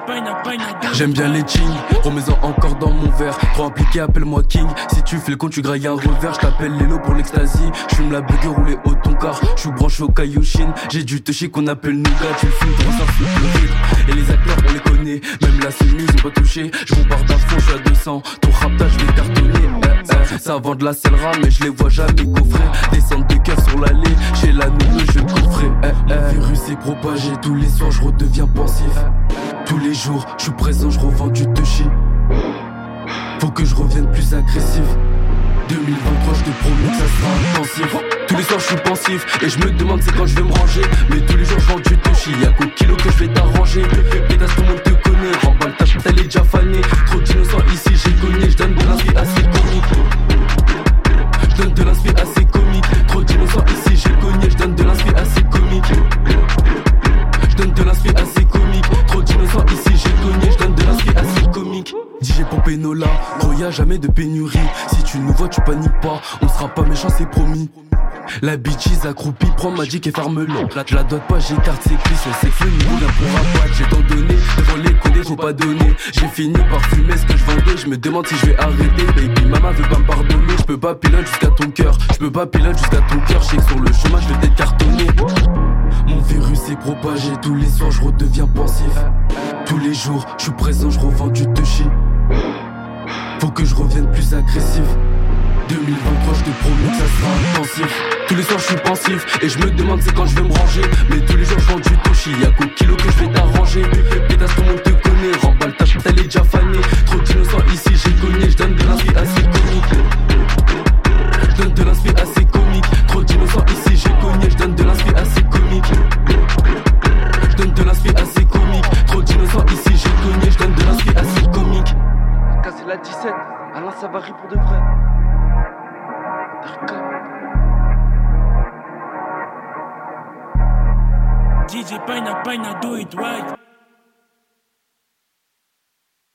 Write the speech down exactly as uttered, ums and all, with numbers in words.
J'aime bien les ching, remets-en encore dans mon verre. Trop impliqué, appelle-moi King. Si tu fais le con, tu grailles un revers. J't'appelle Lélo pour l'extasie. J'fume la bugger roulée au ton car. J'suis branché au Kaioshin. J'ai du toucher qu'on appelle nougat. Tu le fumes, tu ressors sur le rythme. Et les acteurs, on les connaît. Même la semi, ils ont pas touché. J'bombarde à fond, j'suis à deux cents. Ton raptage, je vais cartonner. Eh, eh. Ça vend de la cellera, mais je les vois jamais coffrer. Descendre de cœur sur l'allée. Chez la nounou, je coffrer. Eh, eh. Le virus est propagé. Tous les soirs, je redeviens pensif. Tous les jours, je suis présent, je revends du touchy. Faut que je revienne plus agressif. deux mille vingt-trois, je te promets que ça sera intensif. Tous les soirs, je suis pensif et je me demande c'est quand je vais me ranger. Mais tous les jours, je vends du touchy. Y'a qu'au kilo que je vais t'arranger. Pétasse, tout le monde te connaît. Remballe ta chute, elle est déjà fanée. Trop d'innocents ici, j'ai cogné. Je donne de l'inspi assez comique. Je donne de l'inspi assez comique. Trop d'innocents ici, j'ai cogné. Je donne de l'inspi assez comique. Je donne de l'inspi assez comique. Trop d'innocents ici, j'ai cogné. Je donne de l'inspi assez comique. Dis j'ai pompé Nola, gros y'a jamais de pénurie. Si tu nous vois, tu paniques pas. On sera pas méchant, c'est promis. La bitchise accroupie, prends Magic et ferme-le. Je la dote pas, j'écarte ses cuisses. C'est que le niveau vient pour abattre. J'ai tant donné, devant les condés, faut pas donner. J'ai fini par fumer ce que je vendais. Je me demande si je vais arrêter. Baby, maman veut pas me pardonner. Je peux pas pilote jusqu'à ton cœur. Je peux pas pilote jusqu'à ton cœur. Je sais que sur le chemin, je vais peut-être cartonner. Mon virus est propagé. Tous les soirs, je redeviens pensif. Tous les jours, je suis présent, je revends du touchy. Faut que je revienne plus agressif. deux mille vingt-trois, je te promets que ça sera intensif. Tous les soirs je suis pensif et je me demande c'est quand je vais me ranger. Mais tous les jours je vends du touchy. Y'a qu'au kilo que je vais t'arranger. Pétasse, tout le monde te connaît. Remballe ta chute, elle est déjà fanée. Trop d'innocents ici, j'ai cogné. Je donne de l'inspi assez comique. Je donne de l'inspi assez comique. Trop d'innocents ici, j'ai cogné. Je donne de l'inspi assez comique. Je donne de l'inspi assez comique. Trop d'innocents ici, j'ai cogné. Je donne de l'inspi assez comique. Casser la dix-sept, Alain Savary pour de vrai. D J Paina, Paina, do it right.